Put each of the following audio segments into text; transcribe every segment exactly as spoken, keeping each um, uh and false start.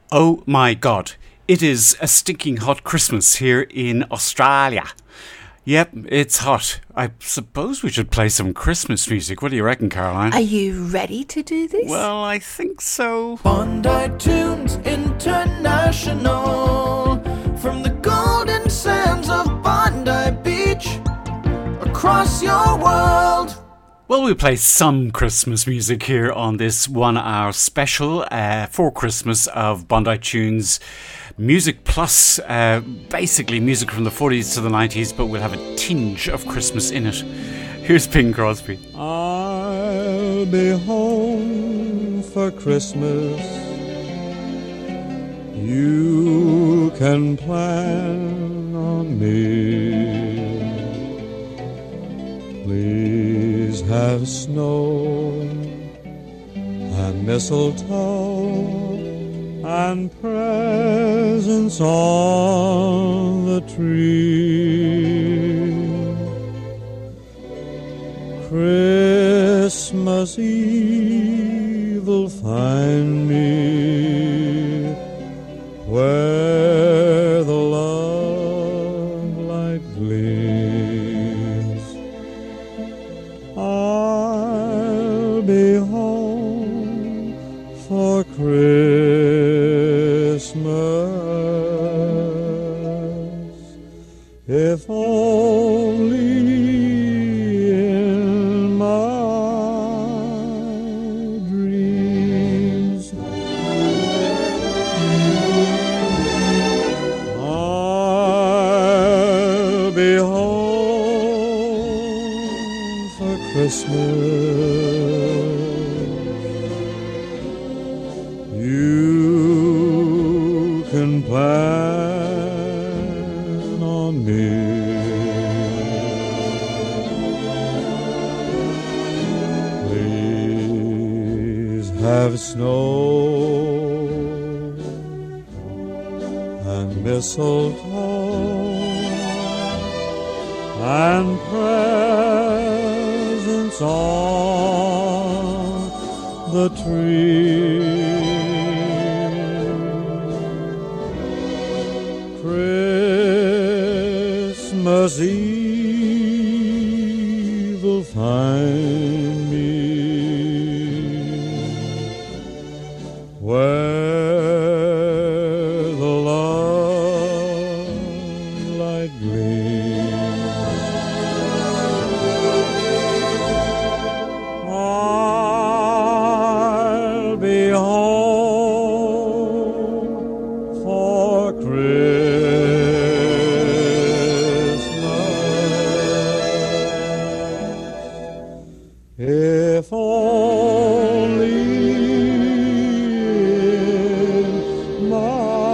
Oh my God, it is a stinking hot Christmas here in Australia. Yep, it's hot. I suppose we should play some Christmas music. What do you reckon, Caroline? Are you ready to do this? Well, I think so. Bondi Tunes International, from the golden sands of Bondi Beach, across your world. Well, we play some Christmas music here on this one-hour special uh, for Christmas of Bondi Tunes Music Plus. Uh, basically music from the forties to the nineties, but we'll have a tinge of Christmas in it. Here's Bing Crosby. I'll be home for Christmas. You can plan on me. Please have snow and mistletoe and presents on the tree. Christmas Eve will find me where the love light gleams. I'll be home for Christmas, if only in my dreams. I'll be home for Christmas. You can plan on me. Please have snow and mistletoe and presents on the tree. Christmas Eve will find me where the love light gleams. I'll be home for Christmas, if only in my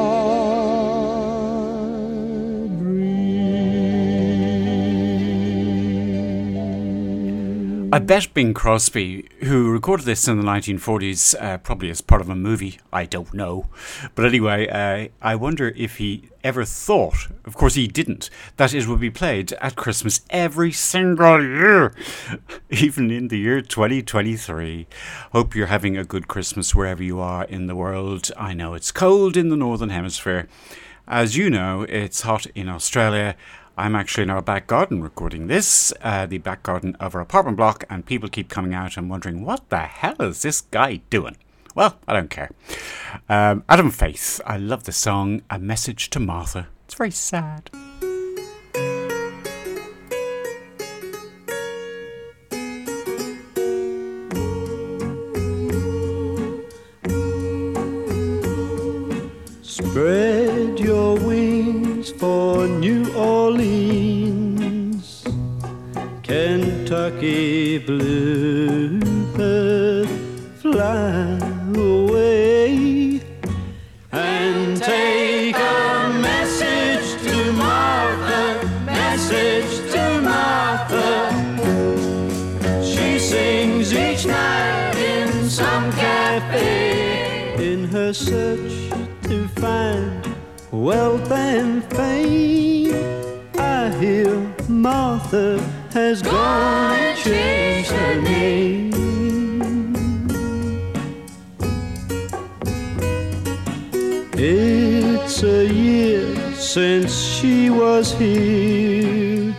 dreams. I bet Bing Crosby, who recorded this in the nineteen forties, uh, probably as part of a movie, I don't know. But anyway, uh, I wonder if he ever thought, of course he didn't, that it would be played at Christmas every single year, even in the year twenty twenty-three. Hope you're having a good Christmas wherever you are in the world. I know it's cold in the Northern Hemisphere. As you know, it's hot in Australia. I'm actually in our back garden recording this, uh, the back garden of our apartment block, and people keep coming out and wondering, what the hell is this guy doing? Well, I don't care. Um, Adam Faith, I love the song, A Message to Martha. It's very sad. Spread your wings for New Orleans, Kentucky bluebird, fly away and take a message to Martha, message to Martha. She sings each night in some cafe in her search to find wealth and fame. I hear Martha has gone and changed her name. It's a year since she was here.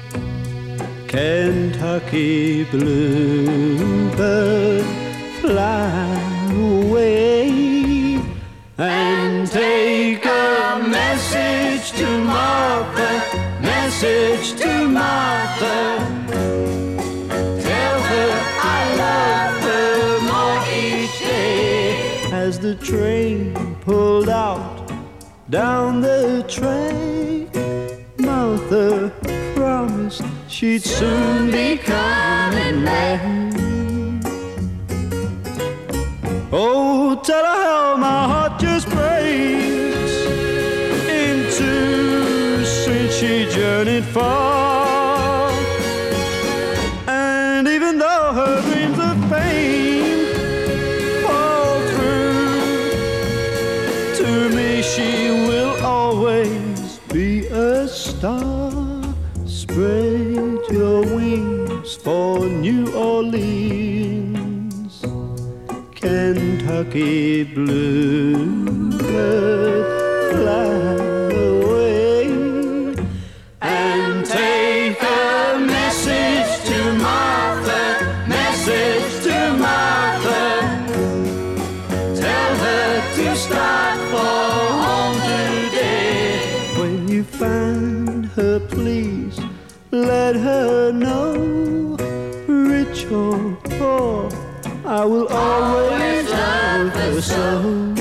Kentucky bluebird, fly away and take a message to Martha, message to Martha. Tell her I love her more each day. As the train pulled out down the track, Martha promised she'd soon be coming back. Oh, tell her how my heart just breaks in two since she journeyed far. And even though her dreams of fame fall through, to me she will always be a star. Spread your wings for New Orleans, Kentucky bluebird, fly away and take a message to Martha, message to Martha. Tell her to start for home today. When you find her, please let her know, rich or poor, I will always love her so.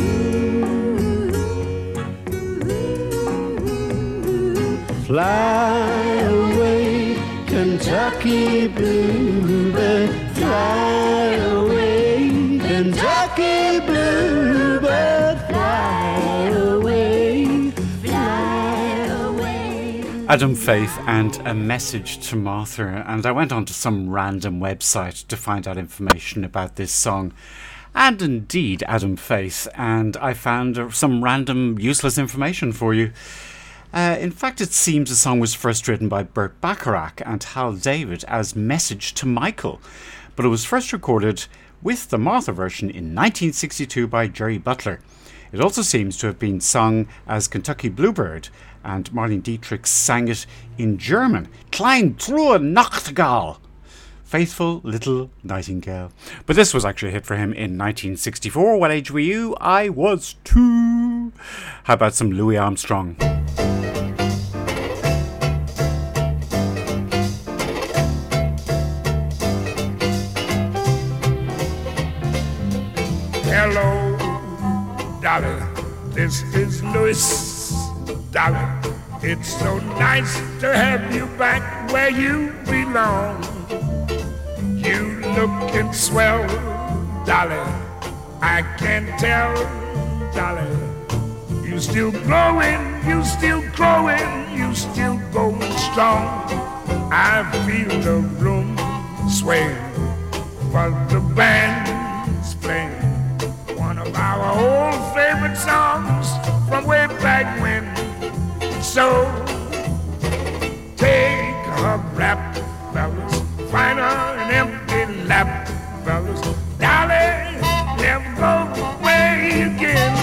Fly away, Kentucky bluebird, fly away, Kentucky bluebird, fly away, fly away. Adam Faith and A Message to Martha, and I went onto some random website to find out information about this song, and indeed Adam Faith, and I found some random useless information for you. Uh, in fact, it seems the song was first written by Burt Bacharach and Hal David as Message to Michael, but it was first recorded with the Martha version in nineteen sixty-two by Jerry Butler. It also seems to have been sung as Kentucky Bluebird, and Marlene Dietrich sang it in German, Klein True Nachtigall, Faithful Little Nightingale. But this was actually a hit for him in nineteen sixty-four. What age were you? I was two. How about some Louis Armstrong? Hello, Dolly, this is Louis. Dolly, it's so nice to have you back where you belong. You looking swell, Dolly, I can tell, Dolly. You still growing, you still growing, you still going strong. I feel the room sway while the band's playing one of our old favorite songs from way back when. So take a rap, fellas, find her an empty lap, fellas. Dolly, never go away again.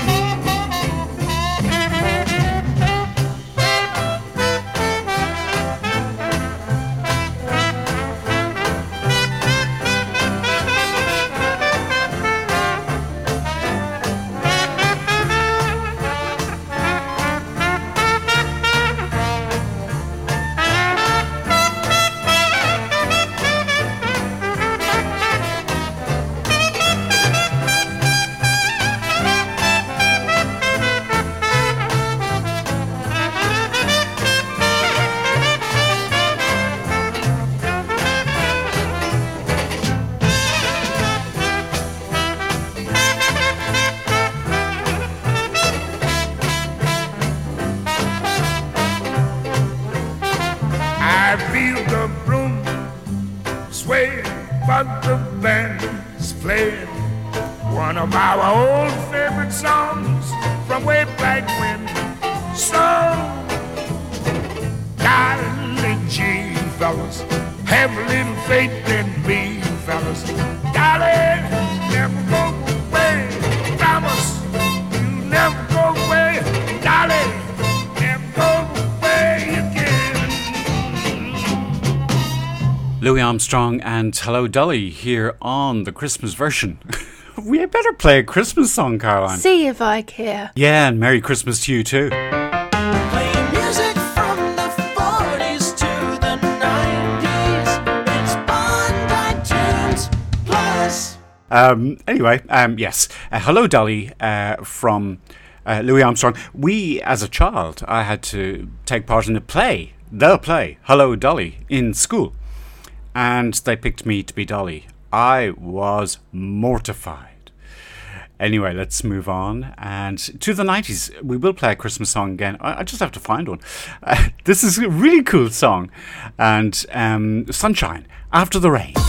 Never go away, promise you never go away. Armstrong and Hello Dolly here on the Christmas version. We had better play a Christmas song, Caroline. See if I care. Yeah, and Merry Christmas to you too. Playing music from the forties to the nineties. It's Bondi Tunes Plus. Um, anyway, um, yes. Uh, Hello Dolly uh, from uh, Louis Armstrong. We, as a child, I had to take part in a play, the play, Hello Dolly, in school. And they picked me to be Dolly. I was mortified. Anyway, let's move on. And to the nineties, we will play a Christmas song again. I, I just have to find one. Uh, this is a really cool song. And um, Sunshine, After the Rain.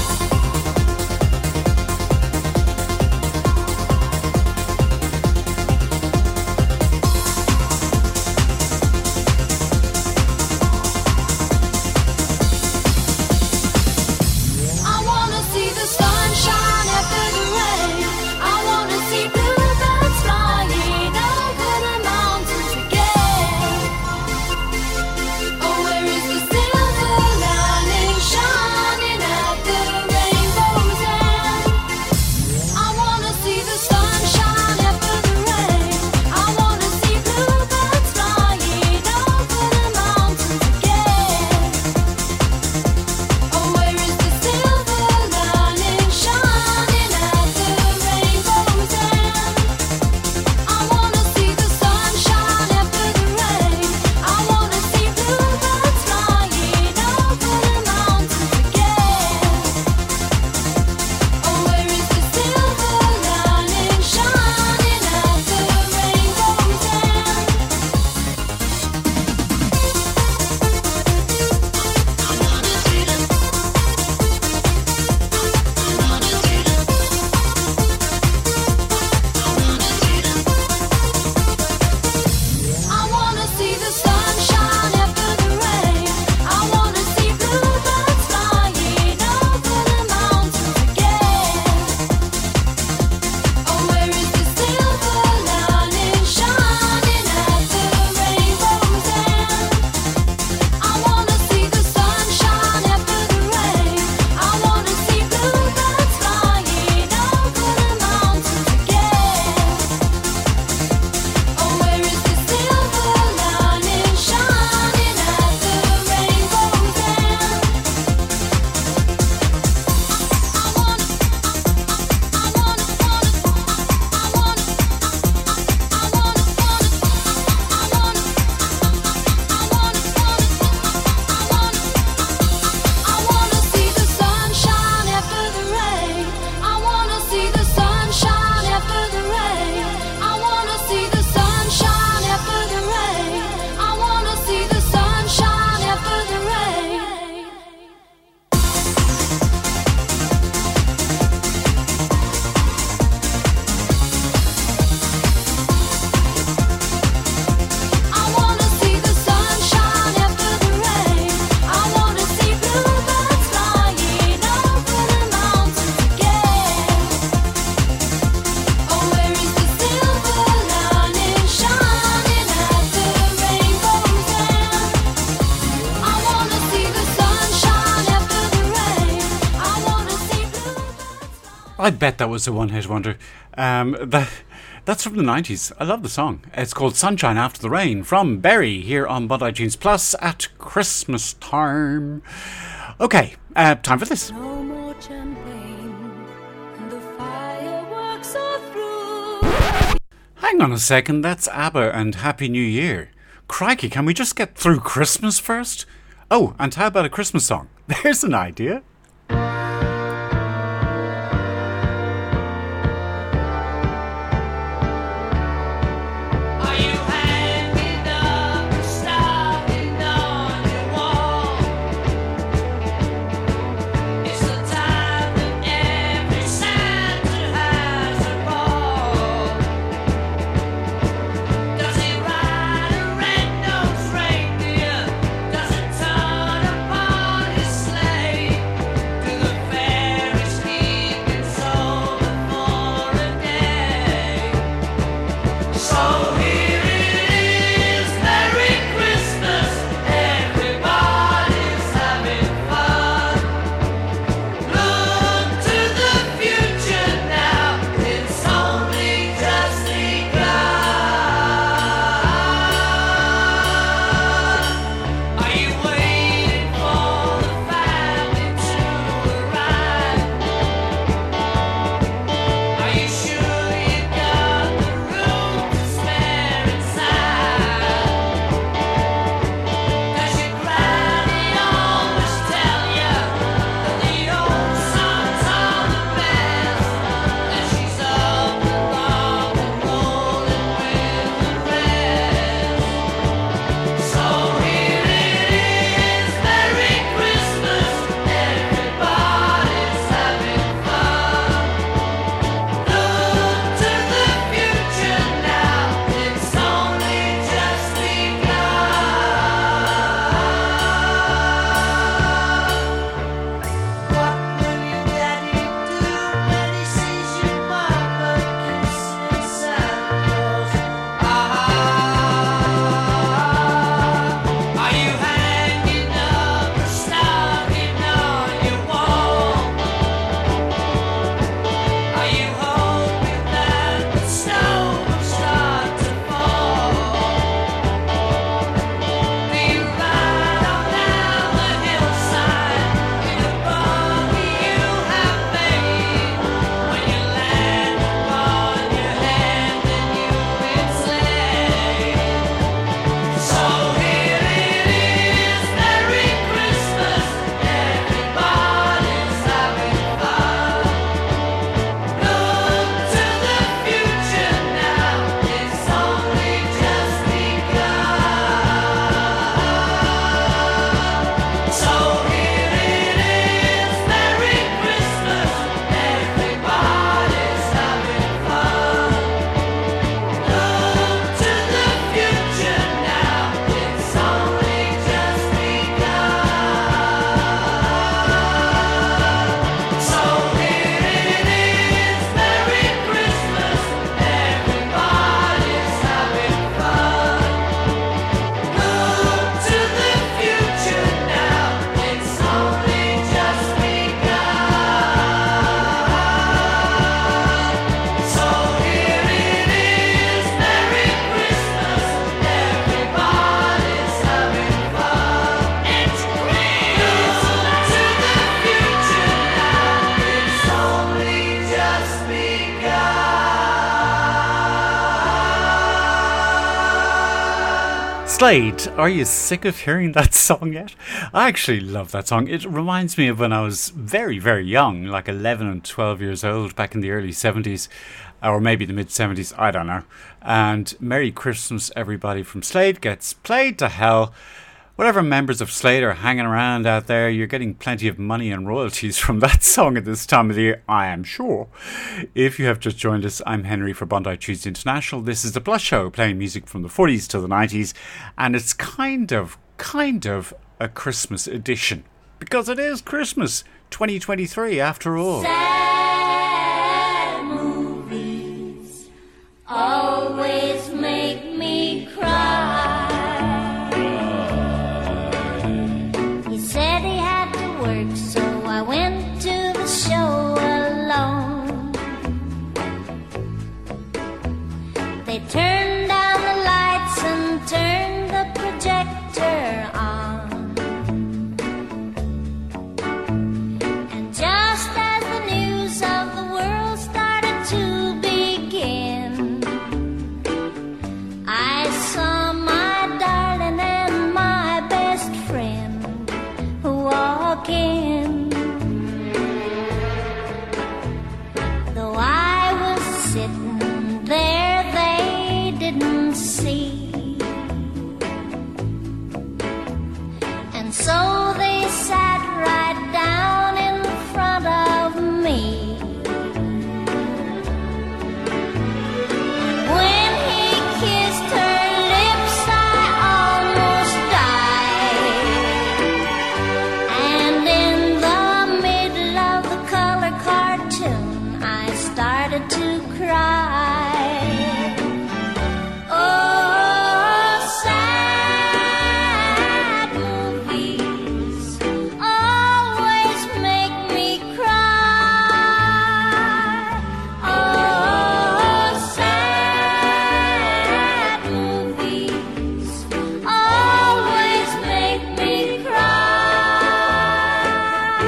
I bet that was a one-hit wonder. Um, that, that's from the nineties. I love the song. It's called Sunshine After the Rain from Berry here on Bondi Tunes Plus at Christmas time. Okay, uh, time for this. No more champagne, and the fireworks are through. Hang on a second, that's ABBA and Happy New Year. Crikey, can we just get through Christmas first? Oh, and how about a Christmas song? There's an idea. Does it turn upon his sleigh? Slade, are you sick of hearing that song yet? I actually love that song. It reminds me of when I was very, very young, like eleven and twelve years old, back in the early seventies, or maybe the mid seventies, I don't know. And Merry Christmas, Everybody from Slade gets played to hell. Whatever members of Slade are hanging around out there, you're getting plenty of money and royalties from that song at this time of the year, I am sure. If you have just joined us, I'm Henry for Bondi Tunes International. This is the Plus Show, playing music from the forties to the nineties, and it's kind of, kind of a Christmas edition. Because it is Christmas twenty twenty-three, after all. Sad movies always make me cry. Said he had to work, so I went to the show alone. They turned down the lights and turned the projector on. And just as the news of the world started to begin, I saw my darling and my best friend walk in. Though I was sitting there, they didn't see. And so they sat right down in front of me. When he kissed her lips, I almost died. And in the middle of the color cartoon, I started to cry. Oh, sad movies always make me cry. Oh, sad movies always make me cry.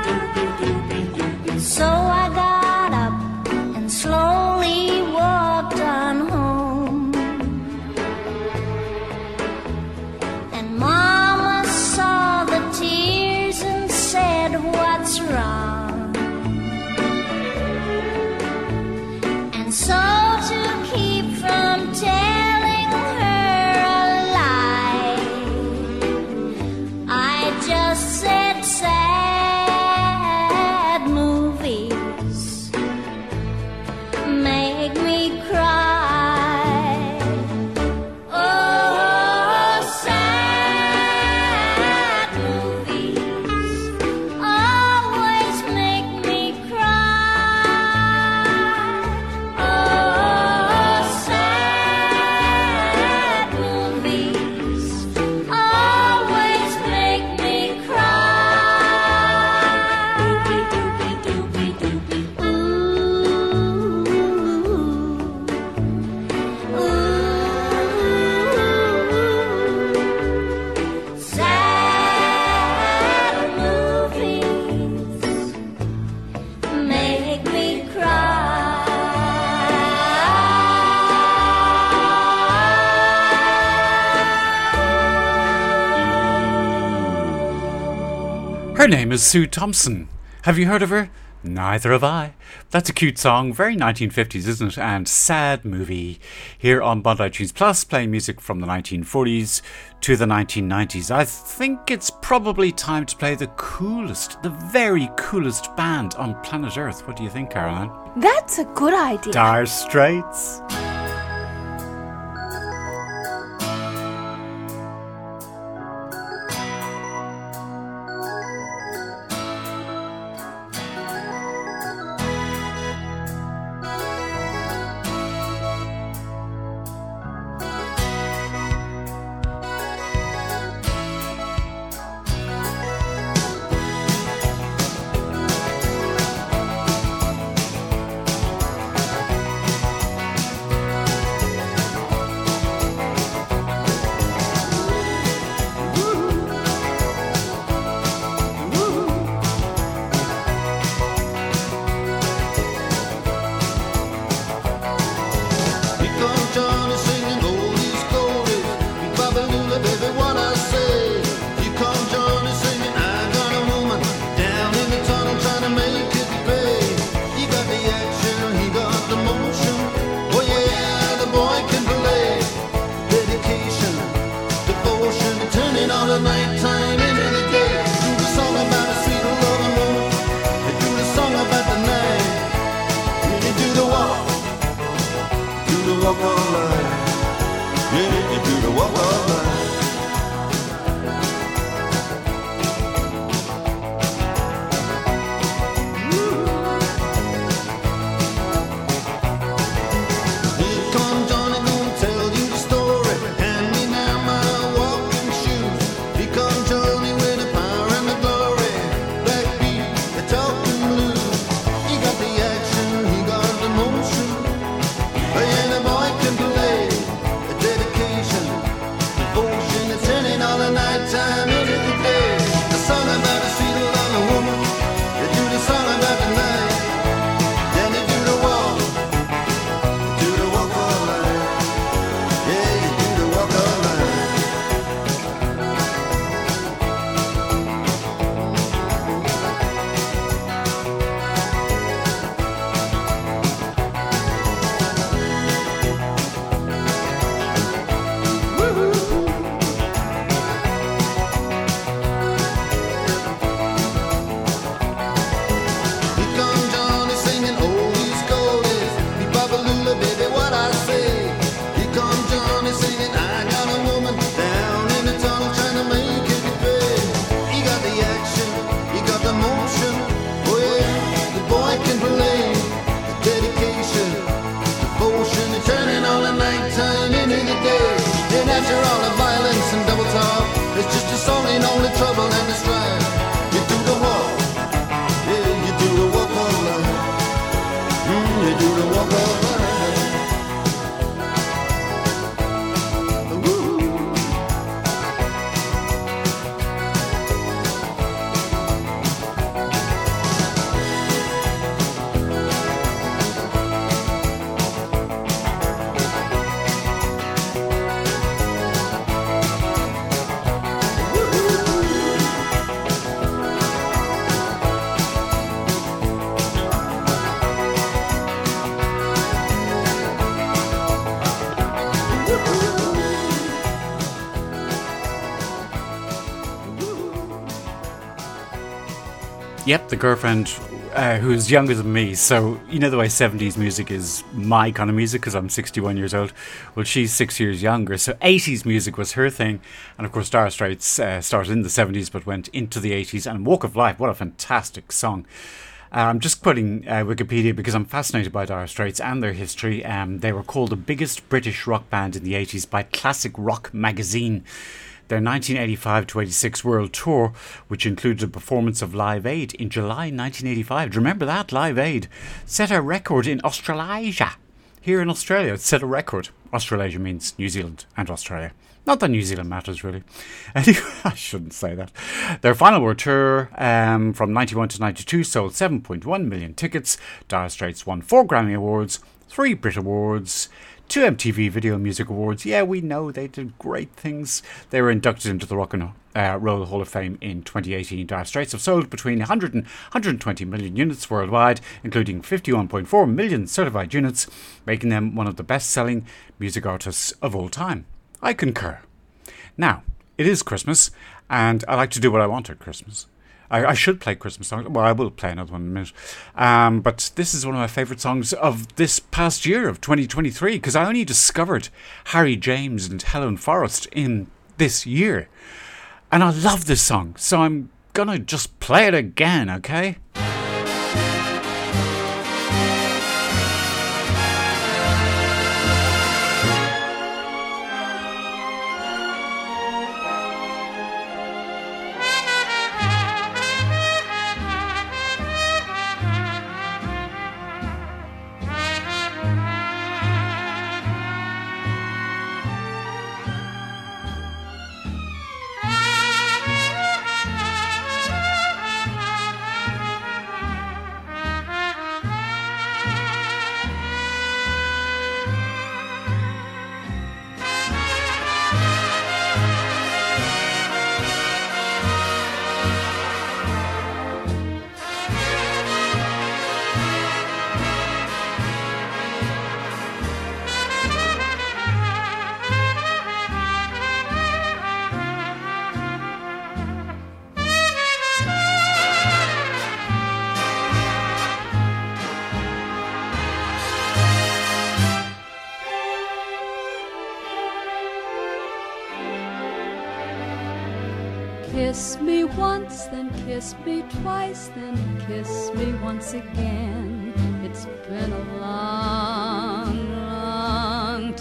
So I got up and slowly walked on home. And Mama saw the tears and said, "What's wrong?" And so to keep from telling her a lie, I just said sad movies make me cry. Oh, sad movies always make me cry. Oh, sad movies always make me cry. Ooh, ooh, sad movies make me cry. Her name is Sue Thompson. Have you heard of her? Neither have I. That's a cute song, very nineteen fifties, isn't it? And sad movie. Here on Bondi Tunes Plus, playing music from the nineteen forties to the nineteen nineties. I think it's probably time to play the coolest, the very coolest band on planet Earth. What do you think, Caroline? That's a good idea. Dire Straits. you do the walk of life. Yep, the girlfriend uh, who's younger than me. So, you know the way seventies music is my kind of music because I'm sixty-one years old. Well, she's six years younger. So eighties music was her thing. And of course, Dire Straits uh, started in the seventies but went into the eighties. And Walk of Life, what a fantastic song. Uh, I'm just quoting uh, Wikipedia because I'm fascinated by Dire Straits and their history. Um, they were called the biggest British rock band in the eighties by Classic Rock magazine. Their nineteen eighty-five to eighty-six world tour, which included a performance of Live Aid in July nineteen eighty-five. Do you remember that? Live Aid set a record in Australasia. Here in Australia, it set a record. Australasia means New Zealand and Australia. Not that New Zealand matters, really. Anyway, I shouldn't say that. Their final world tour um, from ninety-one to ninety-two sold seven point one million tickets. Dire Straits won four Grammy Awards, three Brit Awards, two M T V Video Music Awards. Yeah, we know they did great things. They were inducted into the Rock and uh, Roll Hall of Fame in twenty eighteen. Dire Straits have sold between one hundred and one hundred twenty million units worldwide, including fifty-one point four million certified units, making them one of the best-selling music artists of all time. I concur. Now, it is Christmas, and I like to do what I want at Christmas. I, I should play Christmas songs. Well, I will play another one in a minute. Um, but this is one of my favourite songs of this past year, of twenty twenty-three, because I only discovered Harry James and Helen Forrest in this year. And I love this song, so I'm going to just play it again, okay? Kiss me once, then kiss me twice, then kiss me once again. It's been a long, long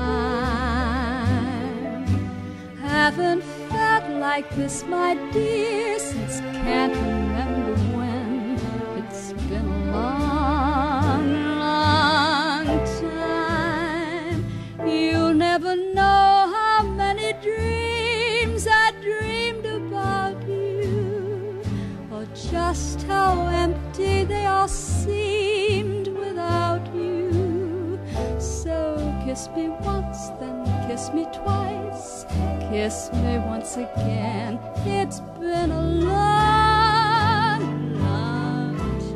time. Haven't felt like this, my dear, since can't remember when. It's been a long, long time. You'll never know how many dreams I dreamed about you, or just how empty they all seemed without you. So kiss me once, then kiss me twice, kiss me once again. It's been a long, long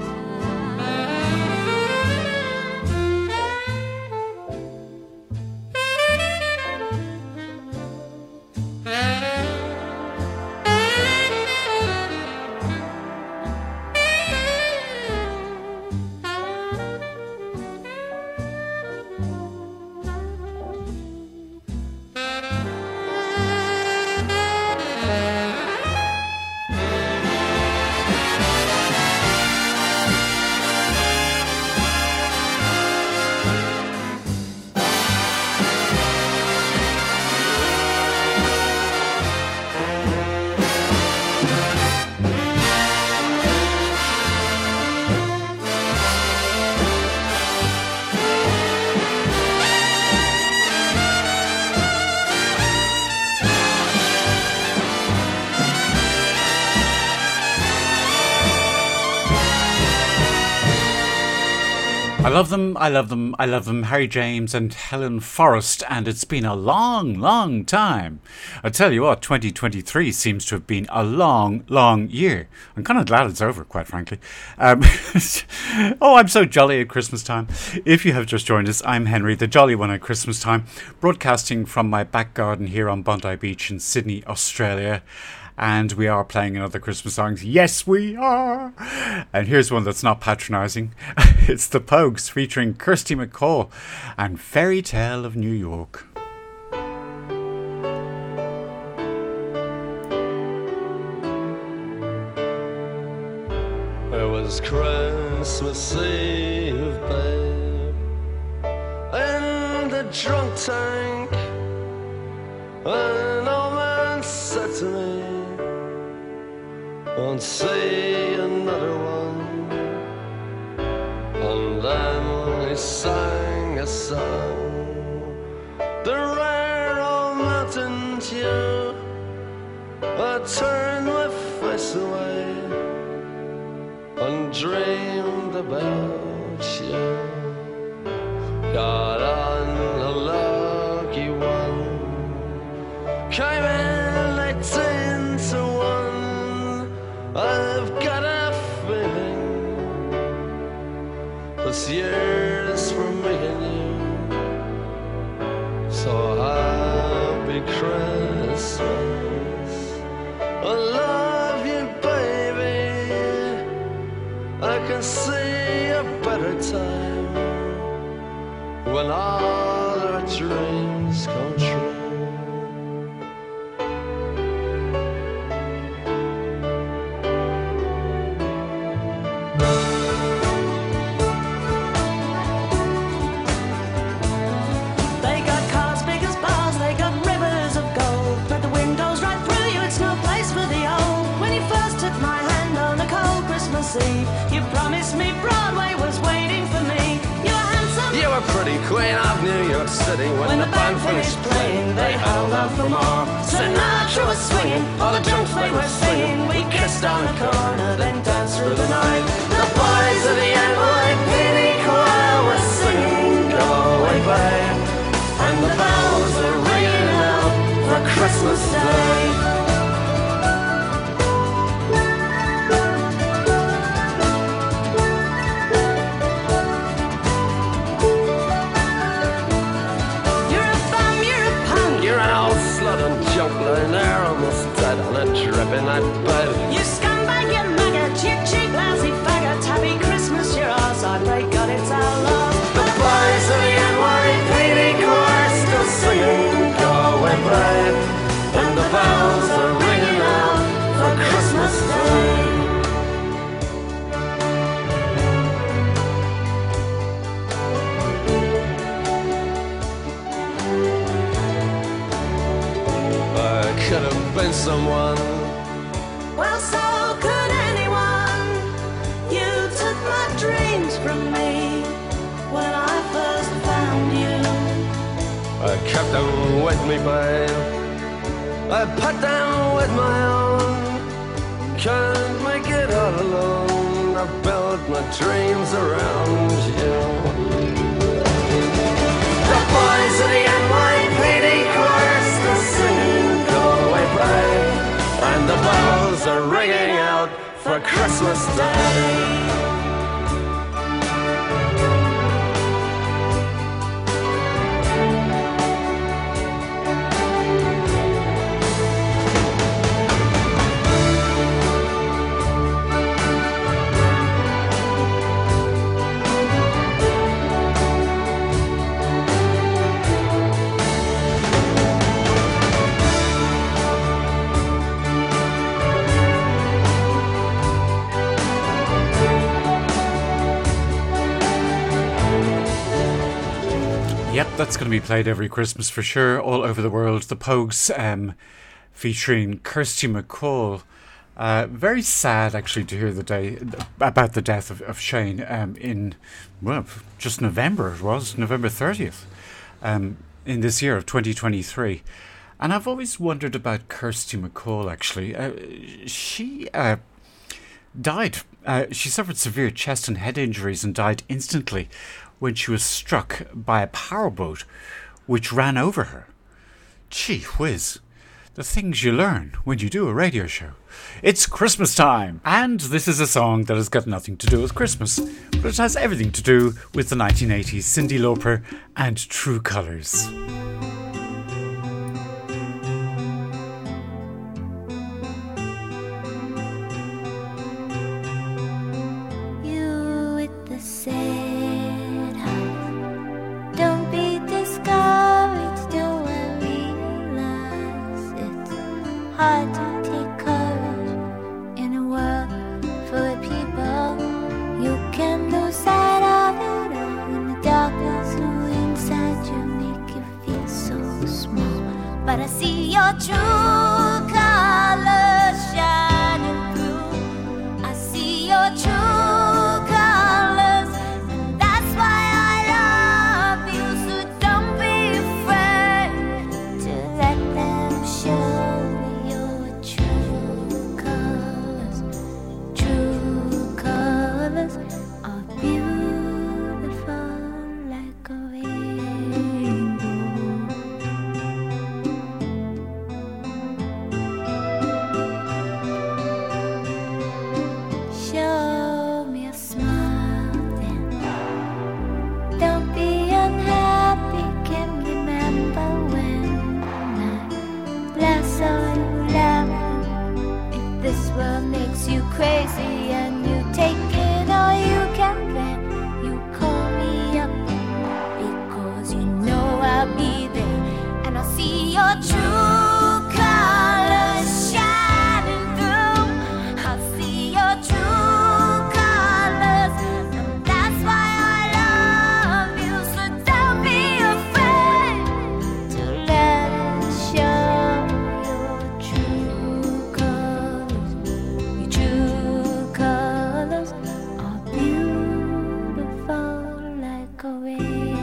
I love them, I love them, I love them, Harry James and Helen Forrest, and it's been a long, long time. I tell you what, twenty twenty-three seems to have been a long, long year. I'm kind of glad it's over, quite frankly. Um, oh, I'm so jolly at Christmas time. If you have just joined us, I'm Henry, the jolly one at Christmas time, broadcasting from my back garden here on Bondi Beach in Sydney, Australia. And we are playing another Christmas songs. Yes, we are. And here's one that's not patronising. It's the Pogues featuring Kirsty MacColl and Fairy Tale of New York. It was Christmas Eve, babe, in the drunk tank. An old man said to me, won't see another one. And then he sang a song, the rare old mountain dew. I turned my face away and dreamed about you. Got on a lucky one, came in eighteen to one. I've got a feeling this year's for me and you. So happy Christmas, I love you, baby. I can see a better time when all our dreams come true. You promised me Broadway was waiting for me. You were handsome, you were pretty queen of New York City. When, when the, the band, band finished finished playing, they held out for more. Sinatra was swinging, all the drunks they were singing. We kissed on the corner, then danced through the night. The boys of the N Y P D choir were singing Go Away Babe, and the bells were ringing out for Christmas Day. They're almost dead on a dripping night bed. You scumbag, you maggot, you cheap, lousy faggot. Happy Christmas, you're ours, I pray God it's our love. The boys of the N Y P D choir still singing Go Away Babe, and the bells are ringing out could have been someone. Well, so could anyone. You took my dreams from me when I first found you. I kept them with me, babe. I put them with my own. Can't make it all alone. I built my dreams around you. The boys of the N Y P D chorus, the singing Galway Bay, and the bells are ringing out for Christmas Day. Yep, that's going to be played every Christmas for sure, all over the world. The Pogues, um, featuring Kirsty MacColl. Uh, very sad, actually, to hear the day about the death of, of Shane um, in, well, just November it was, November thirtieth, um, in this year of twenty twenty-three. And I've always wondered about Kirsty MacColl, actually. Uh, she uh, died. Uh, she suffered severe chest and head injuries and died instantly when she was struck by a powerboat which ran over her. Gee whiz. The things you learn when you do a radio show. It's Christmas time, and this is a song that has got nothing to do with Christmas, but it has everything to do with the nineteen eighties, Cyndi Lauper and True Colours. You with the sad heart, don't be discouraged, don't realize it's hard to take courage in a world full of people. You can lose sight of it all in the darkness who inside you make you feel so small. But I see your true colors shining through. I see your true colors, and that's why I love you. So don't be afraid to let them show your true colors. True colors are beautiful like a rainbow. Show me a smile then. Don't be unhappy, can remember when I last saw you laughing. If this world makes you crazy and you take it all you can, then you call me up, because you know I'll be there, and I'll see your true colors shining through. I'll see your true colors, and that's why I love you. So don't be afraid to let it show your true colors. Your true colors are beautiful like a rainbow.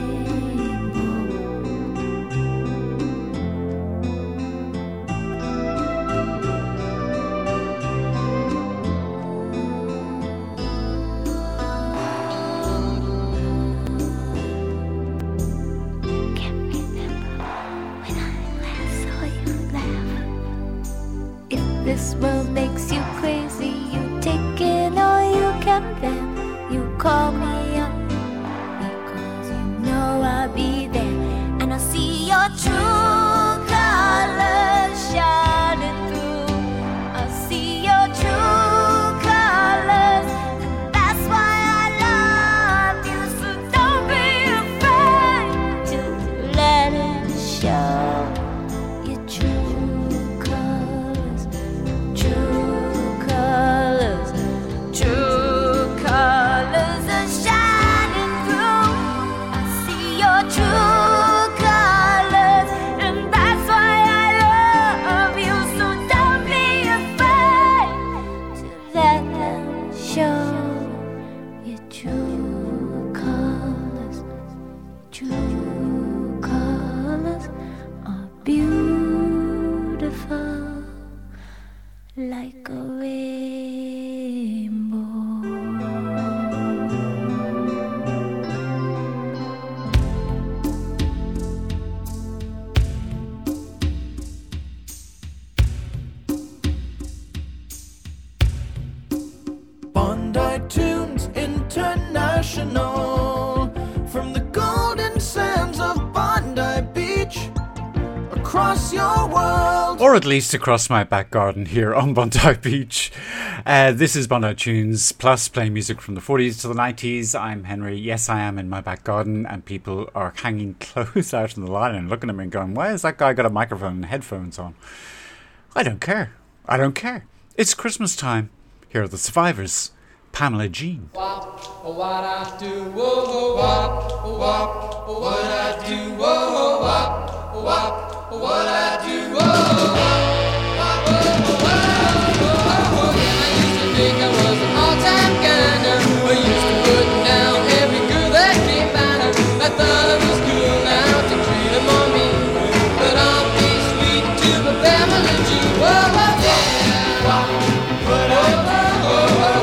Can't remember when I last saw you laugh. If this world makes you crazy, you take it all you can, then you call me up, because you know I'll be there, and I'll see your true colors shining through. I'll see your true colors, and that's why I love you. So don't be afraid to let it show your true colors. True colors, true colors are shining through. I see your true colors, international. From the golden sands of Bondi Beach across your world. Or at least across my back garden here on Bondi Beach. Uh, this is Bondi Tunes Plus, playing music from the forties to the nineties. I'm Henry. Yes, I am in my back garden, and people are hanging clothes out on the line and looking at me and going, why has that guy got a microphone and headphones on? I don't care. I don't care. It's Christmas time. Here are the Survivors. Pamela Jean. What I do, oh, what, what, what I do, oh, what, what, what I do, oh, what, I used to think I was an all-time guy now. I used to put down every girl that came by now. I thought it was cool now to treat them on me, but I'll be sweet to my family, Jean. Whoa, whoa, yeah. What I do, oh,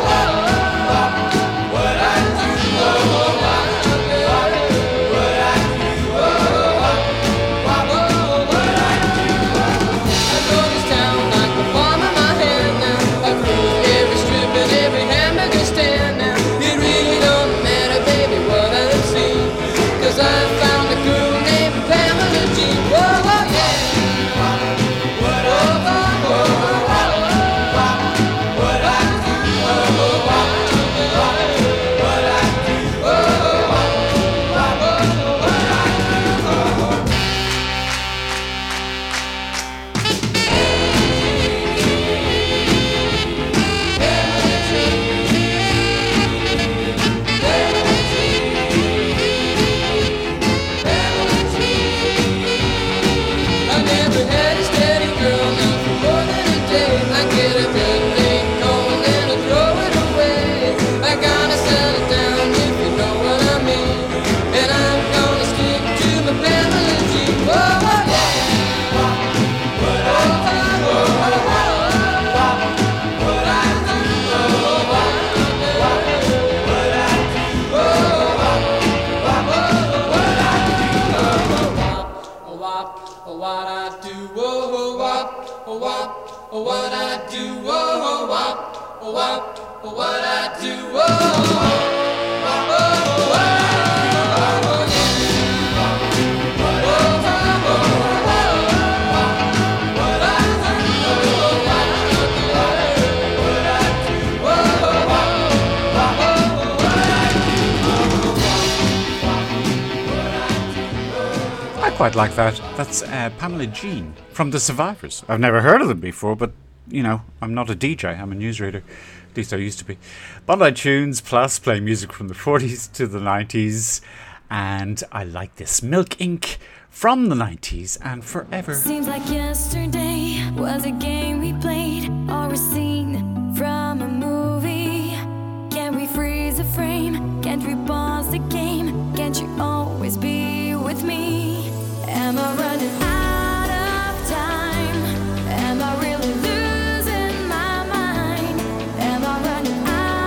Quite like that. That's uh, Pamela Jean from The Survivors. I've never heard of them before, but, you know, I'm not a D J, I'm a newsreader. At least I used to be. Bondi Tunes Plus, playing music from the forties to the nineties. And I like this. Milk Incorporated from the nineties and forever. Seems like yesterday was a game we played, or a scene from a movie. Can we freeze a frame? Can't we pause the game? Can't you always be with me? Am I running out of time? Am I really losing my mind? Am I running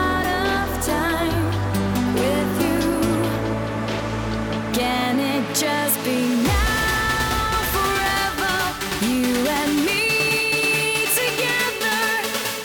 out of time with you? Can it just be now, forever? You and me together.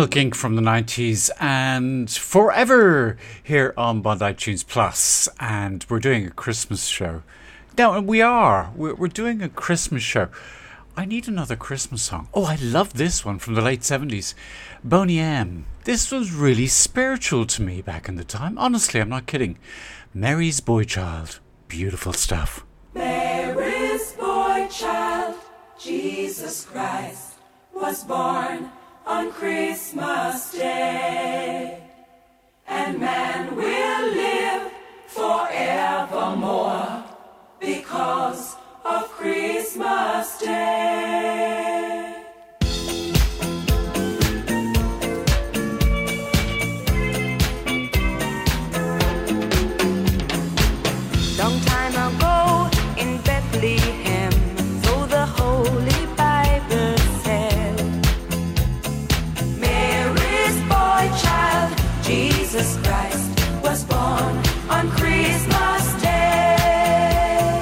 Silk Ink from the nineties and Forever here on Bondi Tunes Plus, and we're doing a Christmas show. Now, we are. We're, we're doing a Christmas show. I need another Christmas song. Oh, I love this one from the late seventies. Boney M. This was really spiritual to me back in the time. Honestly, I'm not kidding. Mary's Boy Child. Beautiful stuff. Mary's boy child, Jesus Christ, was born on Christmas Day, and man will live forevermore because of Christmas Day. Long time ago in Bethlehem, so the Holy Bible said, Mary's boy child, Jesus Christ, was born on Christmas Day.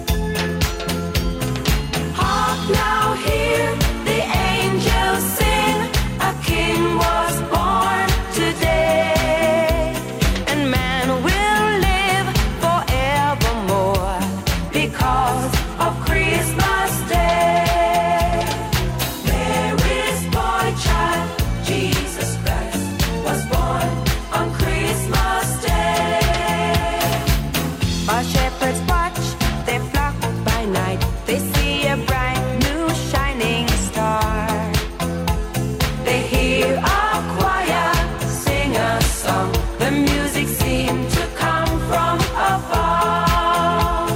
Hark now, hear the angels sing, a king was born today, and man will live forevermore because of Christmas Day. Mary's boy child, Jesus Christ, was born on Christmas Day. While shepherds watch their flock by night, they see a bright new shining star. They hear a choir sing a song, the music seemed to come from afar.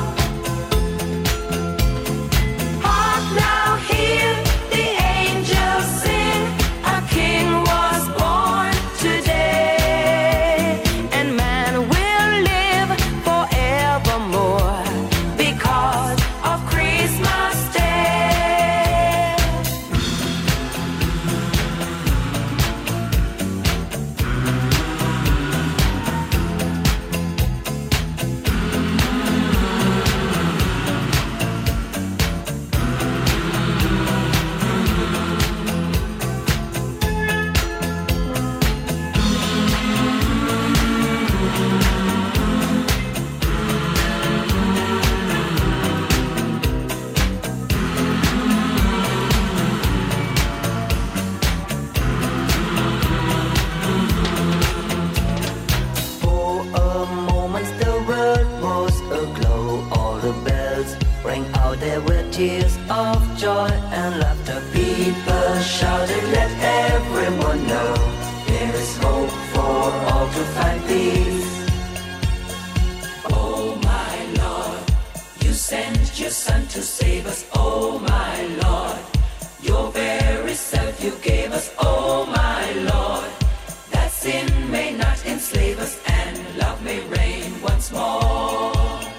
Hark now, hear the angels sing, a king was born today, and man will live forevermore because of Christmas Day. For a moment the world was aglow. All the bells rang out, there were tears of joy and laughter. People shouted, let everyone know there is hope for all to find peace. Oh my Lord, you sent your Son to save us. Oh my Lord, your very self you gave us. Oh my Lord, that sin may not enslave us and love may reign once more.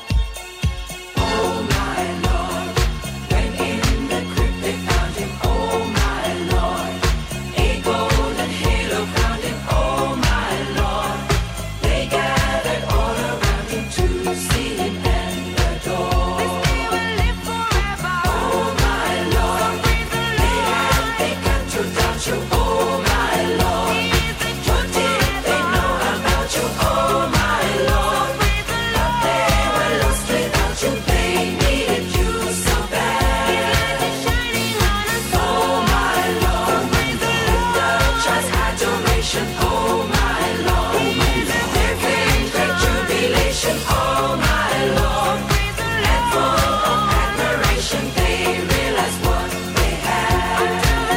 Oh my Lord, when in the crypt they found him. Oh my Lord, a golden halo crowned him. Oh my Lord, they gathered all around him to see him and adore. Oh my Lord, they had begun to doubt you. Oh my Lord, what did they know about you? Oh my Lord, but they were lost without you. They needed you so bad. Oh my Lord, lift up just adoration. Oh my Lord, there came great jubilation. Oh my Lord, and full of admiration they realized what they had.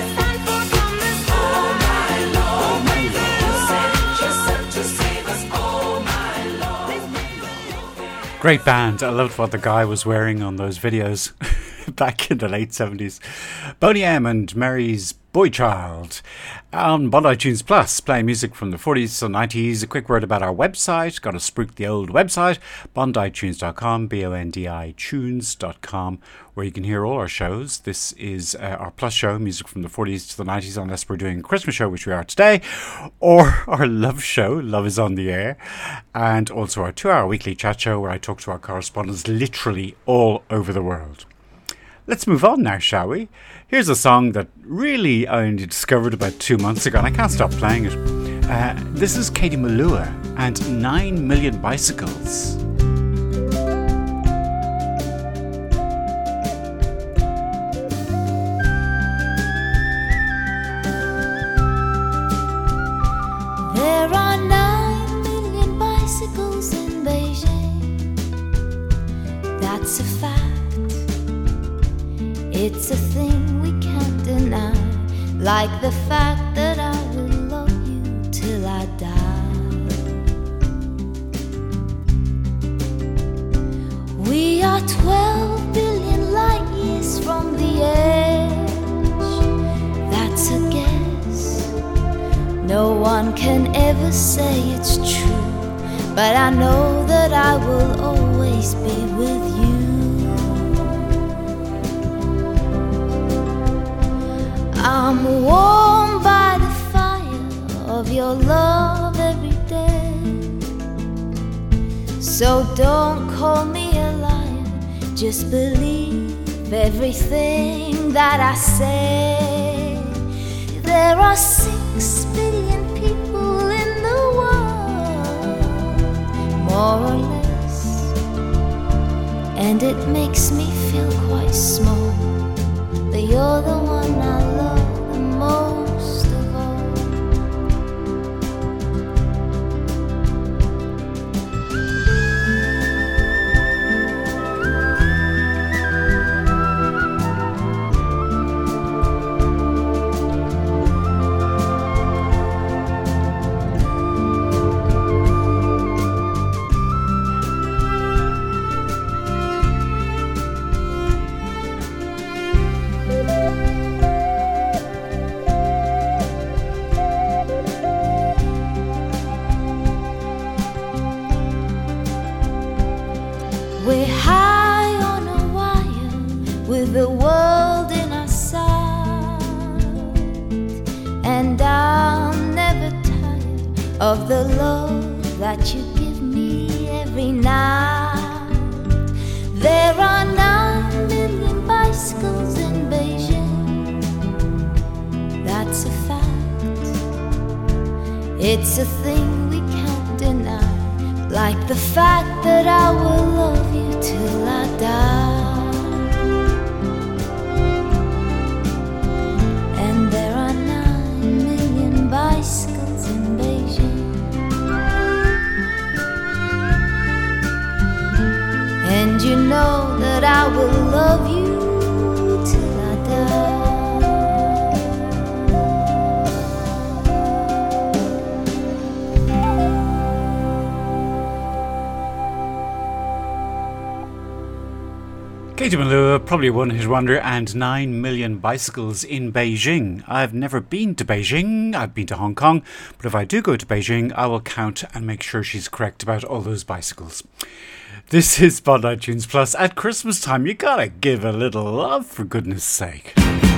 Oh my Lord, you sent your Son to save us. Oh my Lord. Great band. I loved what the guy was wearing on those videos back in the late seventies. Boney M and Mary's Boy Child on Bondi Tunes Plus, playing music from the forties and nineties. A quick word about our website. Got to spruik the old website, bondi tunes dot com, B O N D I tunes dot com, where you can hear all our shows. This is uh, our Plus show, music from the forties to the nineties, unless we're doing a Christmas show, which we are today, or our Love show, Love is on the Air, and also our two-hour weekly chat show where I talk to our correspondents literally all over the world. Let's move on now, shall we? Here's a song that really I only discovered about two months ago and I can't stop playing it. Uh, this is Katie Melua and Nine Million Bicycles. There are nine million bicycles in Beijing. That's a fact. It's a thing we can't deny, like the fact that I will love you till I die. We are twelve billion light years from the edge. That's a guess. No one can ever say it's true, but I know that I will always be with you. I'm warmed by the fire of your love every day. So don't call me a liar, just believe everything that I say. There are six billion people in the world, more or less, and it makes me feel quite small, but you're the one I love the most of all. We're high on a wire with the world in our sight, and I'm never tired of the love that you give me every night. There are nine million bicycles in Beijing. That's a fact. It's a thing we can't deny, like the fact that I will love you till I die. And there are nine million bicycles in Beijing. And you know that I will love you till I die. Katie Melua, probably a one-hit wonder, and nine million bicycles in Beijing. I've never been to Beijing, I've been to Hong Kong, but if I do go to Beijing, I will count and make sure she's correct about all those bicycles. This is Spotlight Tunes Plus. At Christmas time, you gotta give a little love, for goodness sake.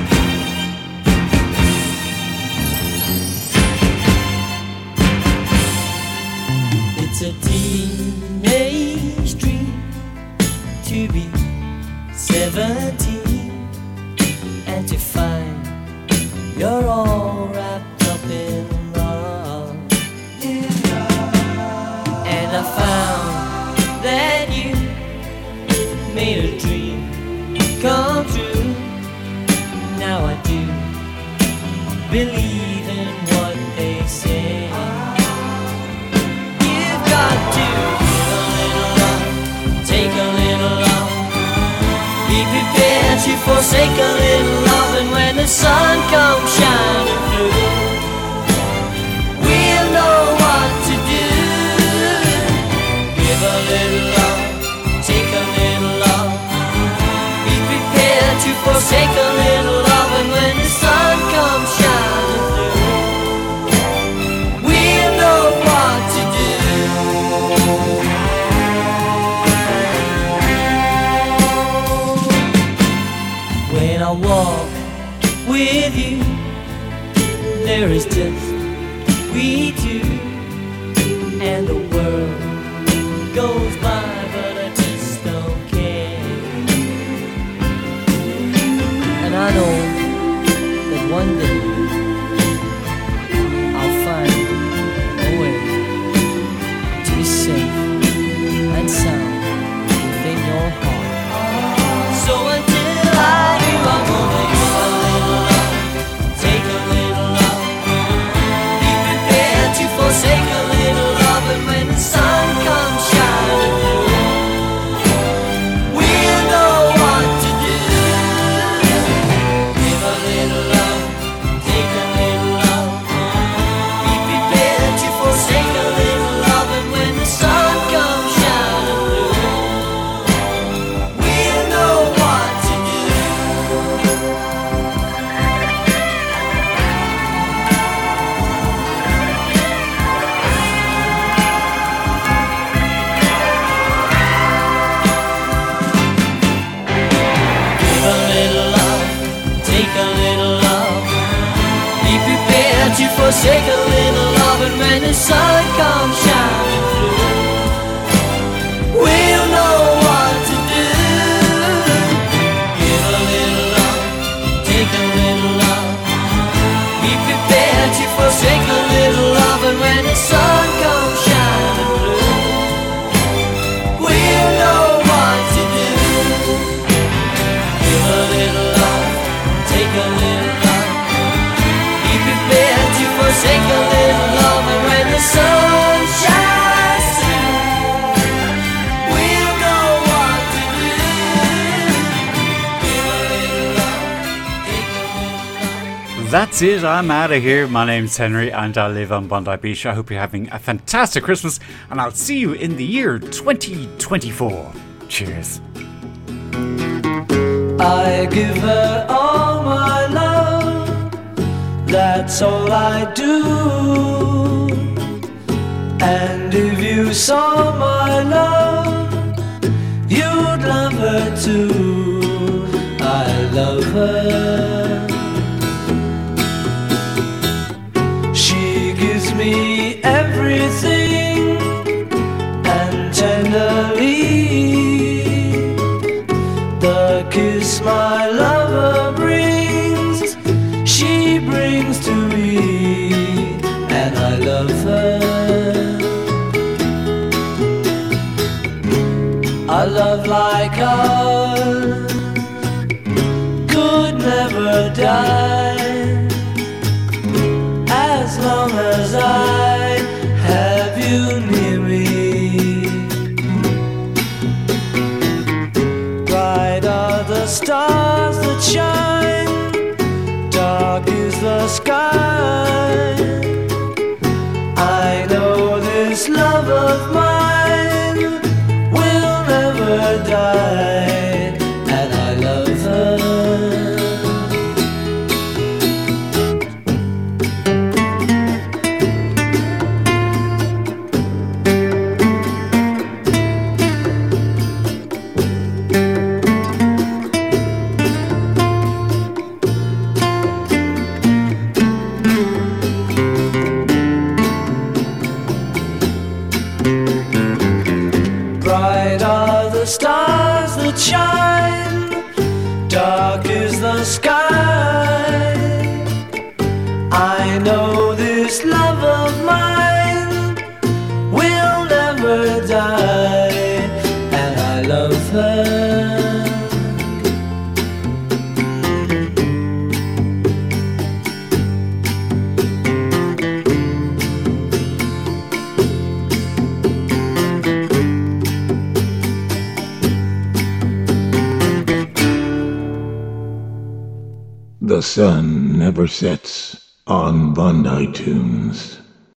It's a teenage dream to be seventeen and to find you're all wrapped up in love. And I found that you made a dream come true. Now I do believe in what they say. You've got to give a little love, take a little love, be prepared to forsake a little love. And when the sun comes shining through, we'll know what to do. Give a little love, take a little love, be prepared to forsake a little love. And when the sun comes shining through, we'll know what to do. When I walk with you forsake a little love, and when the sun comes shining through, we'll know what to do. Give a little love, take a little love. Be prepared to forsake a little love, and when the sun comes shining through, we'll know what to do. Give a little love, take a little love. Be prepared to forsake a little love, and when the sun shines through, we'll know what to do. Give a little love, take a little love. That's it. I'm out of here. My name's Henry and I live on Bondi Beach. I hope you're having a fantastic Christmas and I'll see you in the year twenty twenty-four. Cheers. I give her all my love, that's all I do. And if you saw my love, you'd love her too. I love her. She gives me everything, and tenderly the kiss my lover brings, she brings to me, and I love her. A love like ours could never die, as long as I have you near me. Bright are the stars that shine, dark is the sky. I know this love of mine will never die, and I love her. Bright are the stars that shine, dark is the sky. I know this love of mine will never die, and I love her. The sun never sets on Bondi Tunes.